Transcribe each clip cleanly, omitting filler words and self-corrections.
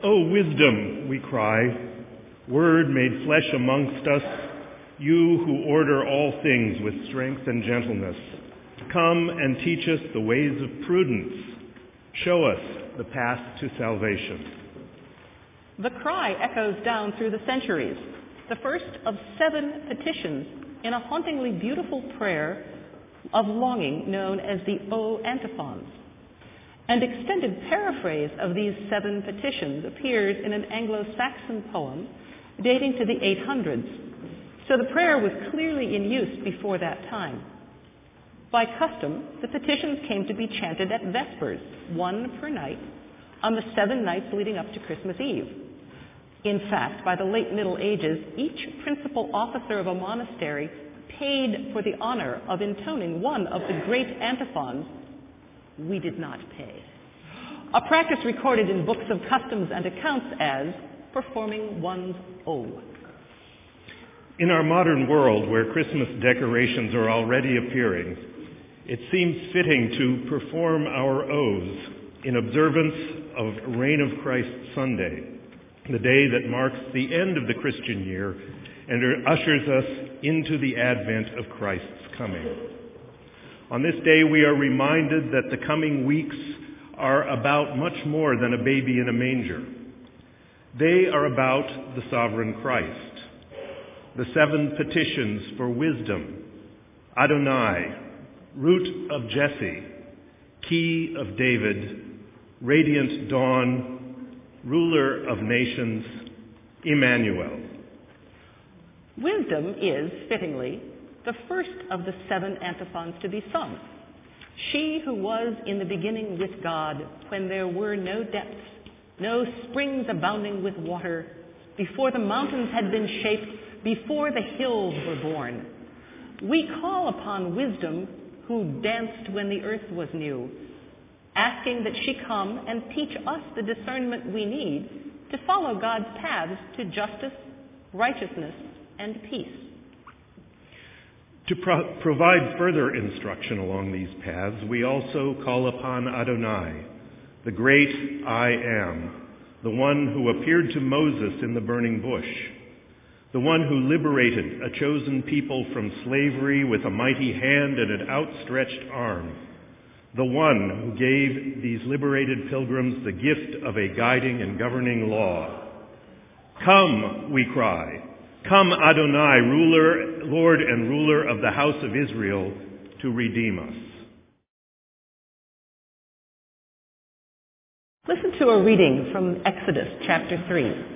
O wisdom, we cry, word made flesh amongst us, you who order all things with strength and gentleness, come and teach us the ways of prudence. Show us the path to salvation. The cry echoes down through the centuries, the first of 7 petitions in a hauntingly beautiful prayer of longing known as the O Antiphons. An extended paraphrase of these 7 petitions appears in an Anglo-Saxon poem dating to the 800s, so the prayer was clearly in use before that time. By custom, the petitions came to be chanted at Vespers, 1 per night, on the 7 nights leading up to Christmas Eve. In fact, by the late Middle Ages, each principal officer of a monastery paid for the honor of intoning one of the great antiphons. We did not pay. A practice recorded in books of customs and accounts as performing one's O. In our modern world, where Christmas decorations are already appearing, it seems fitting to perform our O's in observance of Reign of Christ Sunday, the day that marks the end of the Christian year and ushers us into the advent of Christ's coming. On this day, we are reminded that the coming weeks are about much more than a baby in a manger. They are about the sovereign Christ. The 7 petitions for wisdom: Adonai, root of Jesse, key of David, radiant dawn, ruler of nations, Emmanuel. Wisdom is, fittingly, the first of the 7 antiphons to be sung. She who was in the beginning with God, when there were no depths, no springs abounding with water, before the mountains had been shaped, before the hills were born. We call upon wisdom, who danced when the earth was new, asking that she come and teach us the discernment we need to follow God's paths to justice, righteousness, and peace. To provide further instruction along these paths, we also call upon Adonai, the great I Am, the one who appeared to Moses in the burning bush, the one who liberated a chosen people from slavery with a mighty hand and an outstretched arm, the one who gave these liberated pilgrims the gift of a guiding and governing law. Come, we cry. Come, Adonai, Lord and ruler of the house of Israel, to redeem us. Listen to a reading from Exodus chapter 3.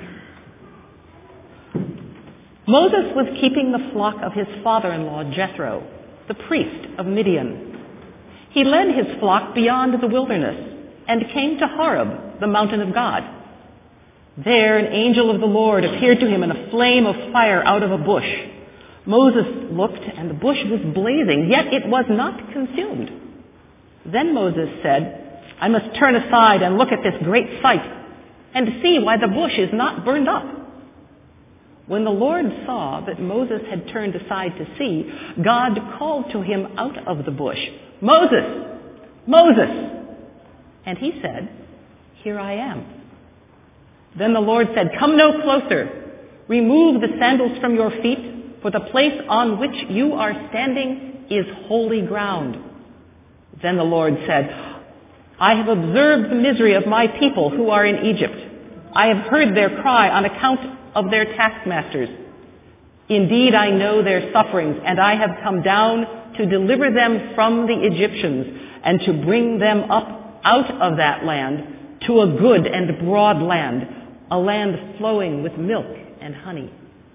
Moses was keeping the flock of his father-in-law Jethro, the priest of Midian. He led his flock beyond the wilderness and came to Horeb, the mountain of God. There an angel of the Lord appeared to him in a flame of fire out of a bush. Moses looked, and the bush was blazing, yet it was not consumed. Then Moses said, I must turn aside and look at this great sight, and see why the bush is not burned up. When the Lord saw that Moses had turned aside to see, God called to him out of the bush, Moses, Moses! And he said, Here I am. Then the Lord said, Come no closer. Remove the sandals from your feet, for the place on which you are standing is holy ground. Then the Lord said, I have observed the misery of my people who are in Egypt. I have heard their cry on account of their taskmasters. Indeed, I know their sufferings, and I have come down to deliver them from the Egyptians and to bring them up out of that land to a good and broad land, a land flowing with milk and honey.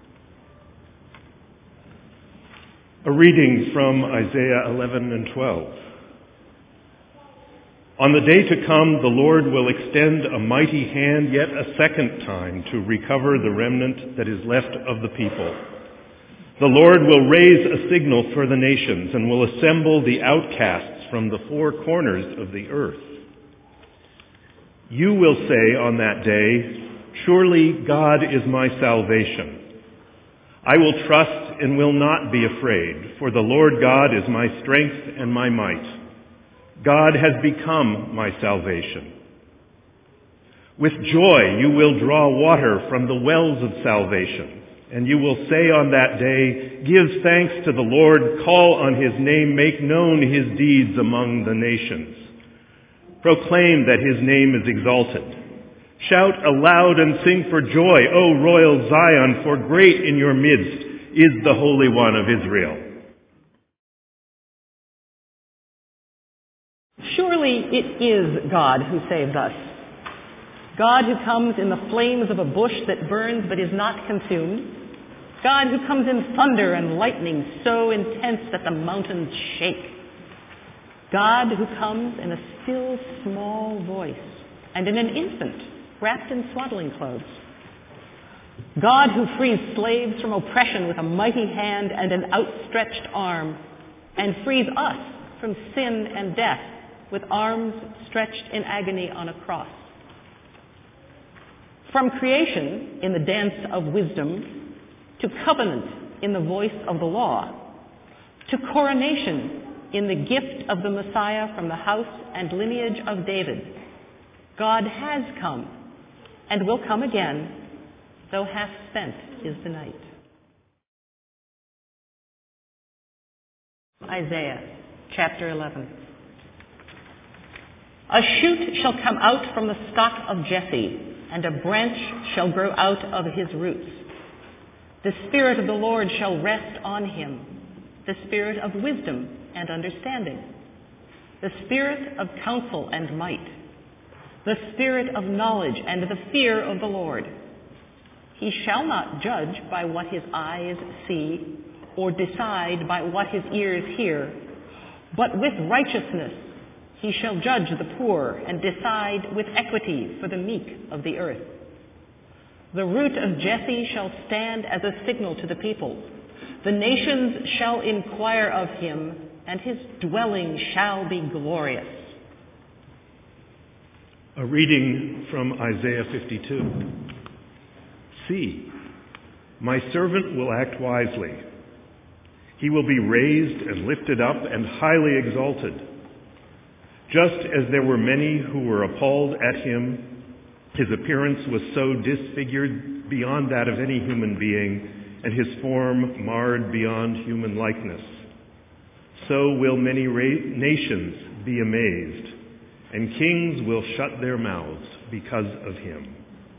A reading from Isaiah 11 and 12. On the day to come, the Lord will extend a mighty hand yet a second time to recover the remnant that is left of the people. The Lord will raise a signal for the nations and will assemble the outcasts from the 4 corners of the earth. You will say on that day, Surely God is my salvation. I will trust and will not be afraid, for the Lord God is my strength and my might. God has become my salvation. With joy you will draw water from the wells of salvation, and you will say on that day, give thanks to the Lord, call on his name, make known his deeds among the nations. Proclaim that his name is exalted. Shout aloud and sing for joy, O royal Zion, for great in your midst is the Holy One of Israel. Surely it is God who saves us. God who comes in the flames of a bush that burns but is not consumed. God who comes in thunder and lightning so intense that the mountains shake. God who comes in a still small voice and in an infant wrapped in swaddling clothes. God who frees slaves from oppression with a mighty hand and an outstretched arm, and frees us from sin and death with arms stretched in agony on a cross. From creation in the dance of wisdom, to covenant in the voice of the law, to coronation in the gift of the Messiah from the house and lineage of David, God has come and will come again, though half spent is the night. Isaiah chapter 11. A shoot shall come out from the stock of Jesse, and a branch shall grow out of his roots. The Spirit of the Lord shall rest on him, the Spirit of wisdom and understanding, the Spirit of counsel and might, the Spirit of knowledge and the fear of the Lord. He shall not judge by what his eyes see, or decide by what his ears hear, but with righteousness he shall judge the poor and decide with equity for the meek of the earth. The root of Jesse shall stand as a signal to the peoples. The nations shall inquire of him, and his dwelling shall be glorious. A reading from Isaiah 52. See, my servant will act wisely. He will be raised and lifted up and highly exalted. Just as there were many who were appalled at him, his appearance was so disfigured beyond that of any human being, and his form marred beyond human likeness. So will many nations be amazed, and kings will shut their mouths because of him.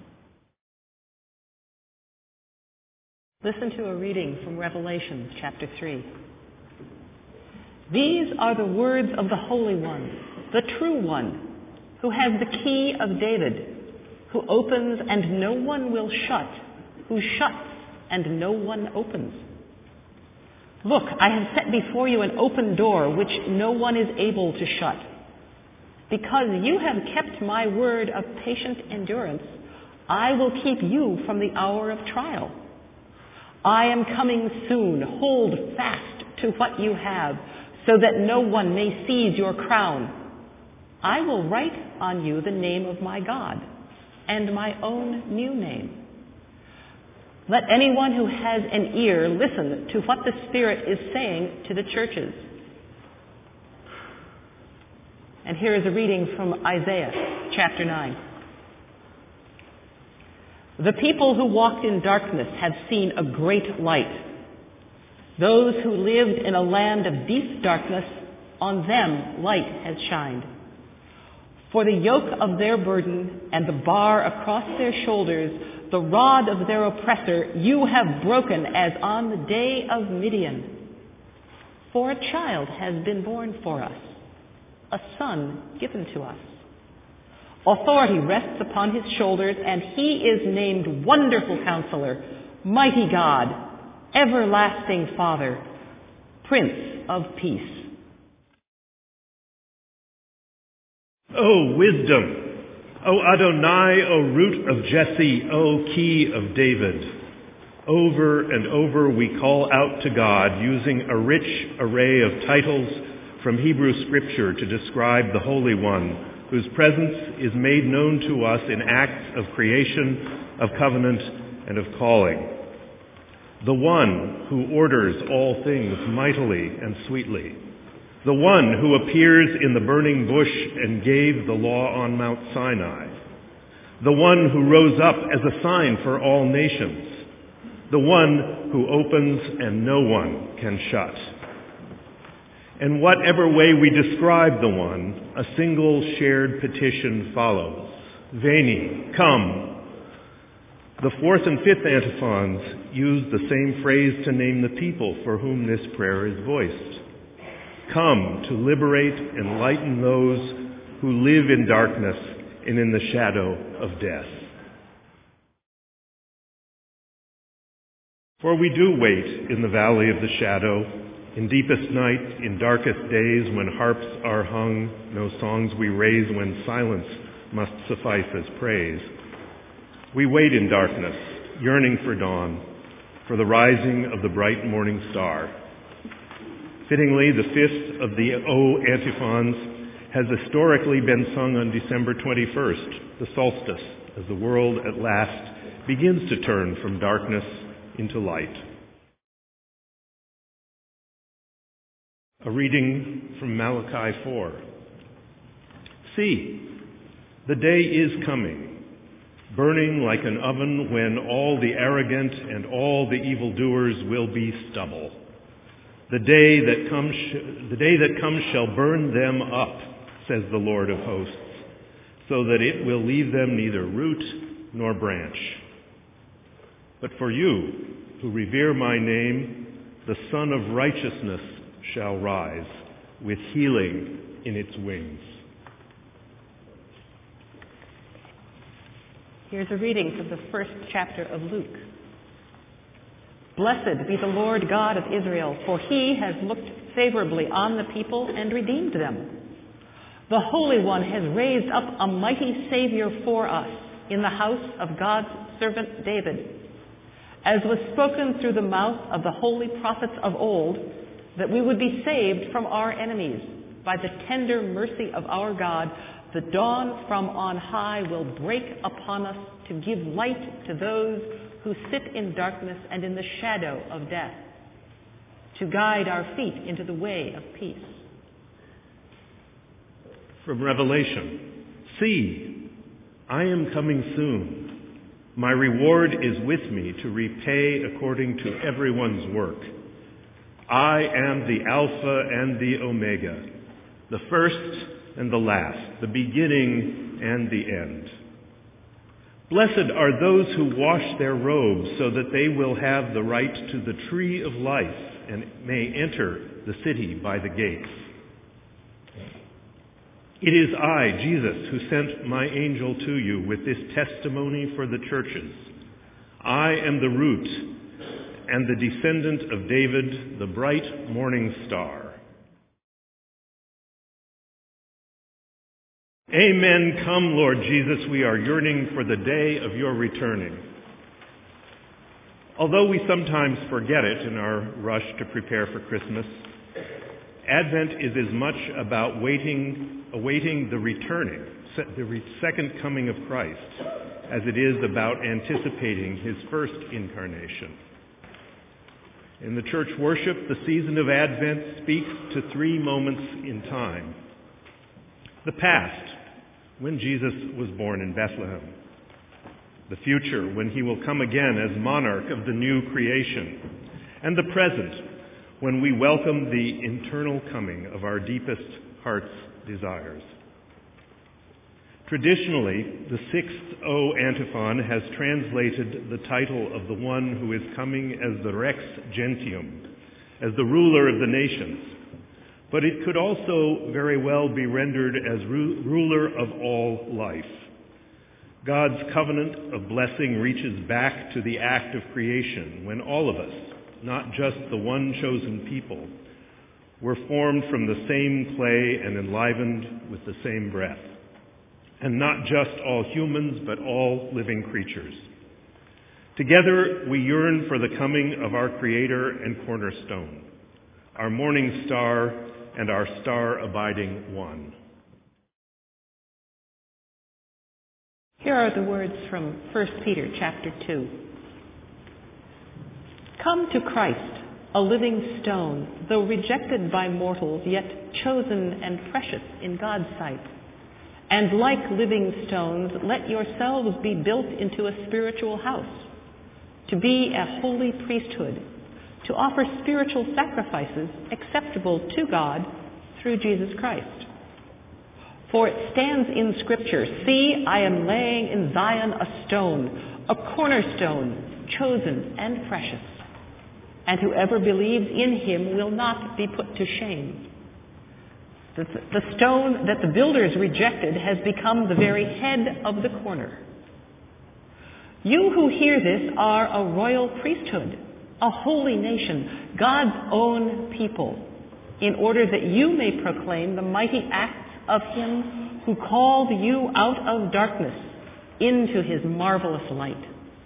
Listen to a reading from Revelation chapter 3. These are the words of the Holy One, the true One, who has the key of David, who opens and no one will shut, who shuts and no one opens. Look, I have set before you an open door which no one is able to shut. Because you have kept my word of patient endurance, I will keep you from the hour of trial. I am coming soon. Hold fast to what you have, so that no one may seize your crown. I will write on you the name of my God, and my own new name. Let anyone who has an ear listen to what the Spirit is saying to the churches. And here is a reading from Isaiah chapter 9. The people who walked in darkness have seen a great light. Those who lived in a land of deep darkness, on them light has shined. For the yoke of their burden and the bar across their shoulders, the rod of their oppressor, you have broken as on the day of Midian. For a child has been born for us, a son given to us. Authority rests upon his shoulders, and he is named Wonderful Counselor, Mighty God, Everlasting Father, Prince of Peace. O wisdom! O Adonai, O root of Jesse, O key of David. Over and over we call out to God using a rich array of titles from Hebrew Scripture to describe the Holy One, whose presence is made known to us in acts of creation, of covenant, and of calling. The one who orders all things mightily and sweetly. The one who appears in the burning bush and gave the law on Mount Sinai. the one who rose up as a sign for all nations, the one who opens and no one can shut. And whatever way we describe the one, a single shared petition follows. Veni, come. The fourth and fifth antiphons use the same phrase to name the people for whom this prayer is voiced. Come to liberate and lighten those who live in darkness and in the shadow of death. For we do wait in the valley of the shadow, in deepest night, in darkest days, when harps are hung, no songs we raise, when silence must suffice as praise. We wait in darkness, yearning for dawn, for the rising of the bright morning star. Fittingly, the fifth of the O antiphons has historically been sung on December 21st, the solstice, as the world at last begins to turn from darkness into light. A reading from Malachi 4. See, the day is coming, burning like an oven, when all the arrogant and all the evildoers will be stubble. The day that comes shall burn them up, says the Lord of hosts, so that it will leave them neither root nor branch. But for you, who revere my name, the Son of Righteousness shall rise, with healing in its wings. Here's a reading from the first chapter of Luke. Blessed be the Lord God of Israel, for he has looked favorably on the people and redeemed them. The Holy One has raised up a mighty Savior for us in the house of God's servant David, as was spoken through the mouth of the holy prophets of old, that we would be saved from our enemies. By the tender mercy of our God, the dawn from on high will break upon us to give light to those who sit in darkness and in the shadow of death, to guide our feet into the way of peace. From Revelation, see, I am coming soon. My reward is with me to repay according to everyone's work. I am the Alpha and the Omega, the first and the last, the beginning and the end. Blessed are those who wash their robes, so that they will have the right to the tree of life and may enter the city by the gates. It is I, Jesus, who sent my angel to you with this testimony for the churches. I am the root and the descendant of David, the bright morning star. Amen. Come, Lord Jesus, we are yearning for the day of your returning. Although we sometimes forget it in our rush to prepare for Christmas, Advent is as much about awaiting the second coming of Christ, as it is about anticipating his first incarnation. In the church worship, the season of Advent speaks to three moments in time. The past, when Jesus was born in Bethlehem. The future, when he will come again as monarch of the new creation. And the present, when we welcome the eternal coming of our deepest heart's desires. Traditionally, the sixth O antiphon has translated the title of the one who is coming as the Rex Gentium, as the ruler of the nations. But it could also very well be rendered as ruler of all life. God's covenant of blessing reaches back to the act of creation, when all of us, not just the one chosen people, were formed from the same clay and enlivened with the same breath. And not just all humans, but all living creatures. Together, we yearn for the coming of our Creator and Cornerstone, our morning star and our star-abiding one. Here are the words from 1 Peter chapter 2. Come to Christ, a living stone, though rejected by mortals, yet chosen and precious in God's sight. And like living stones, let yourselves be built into a spiritual house, to be a holy priesthood, to offer spiritual sacrifices acceptable to God through Jesus Christ. For it stands in Scripture, "See, I am laying in Zion a stone, a cornerstone, chosen and precious. And whoever believes in him will not be put to shame." The stone that the builders rejected has become the very head of the corner. You who hear this are a royal priesthood, a holy nation, God's own people, in order that you may proclaim the mighty acts of him who called you out of darkness into his marvelous light.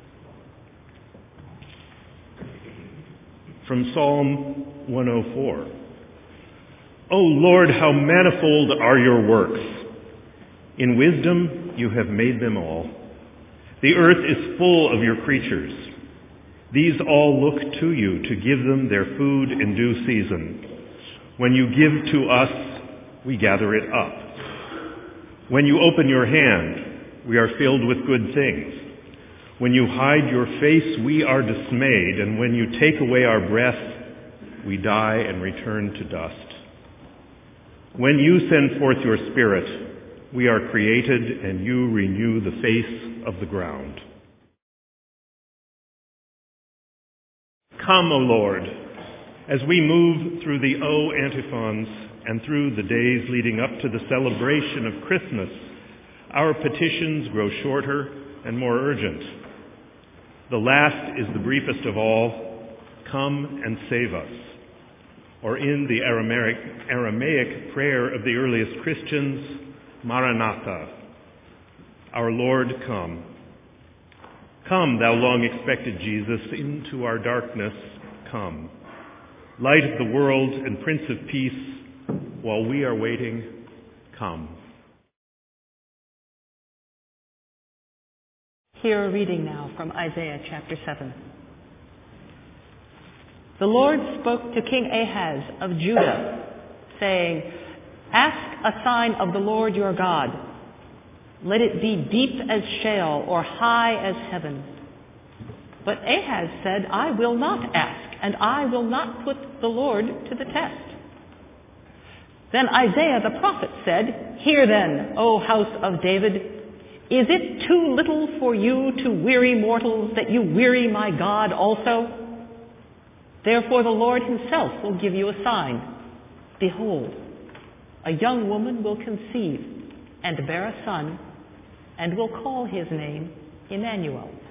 From Psalm 104. O Lord, how manifold are your works! In wisdom you have made them all. The earth is full of your creatures. These all look to you to give them their food in due season. When you give to us, we gather it up. When you open your hand, we are filled with good things. When you hide your face, we are dismayed, and when you take away our breath, we die and return to dust. When you send forth your Spirit, we are created, and you renew the face of the ground. Come, O Lord, as we move through the O antiphons and through the days leading up to the celebration of Christmas, our petitions grow shorter and more urgent. The last is the briefest of all, "Come and save us." Or in the Aramaic prayer of the earliest Christians, Maranatha, our Lord, come. Come, thou long-expected Jesus, into our darkness, come. Light of the world and Prince of Peace, while we are waiting, come. Hear a reading now from Isaiah chapter 7. The Lord spoke to King Ahaz of Judah, saying, "Ask a sign of the Lord your God. Let it be deep as Sheol or high as heaven." But Ahaz said, "I will not ask, and I will not put the Lord to the test." Then Isaiah the prophet said, "Hear then, O house of David, is it too little for you to weary mortals that you weary my God also? Therefore the Lord himself will give you a sign. Behold, a young woman will conceive and bear a son, and will call his name Emmanuel."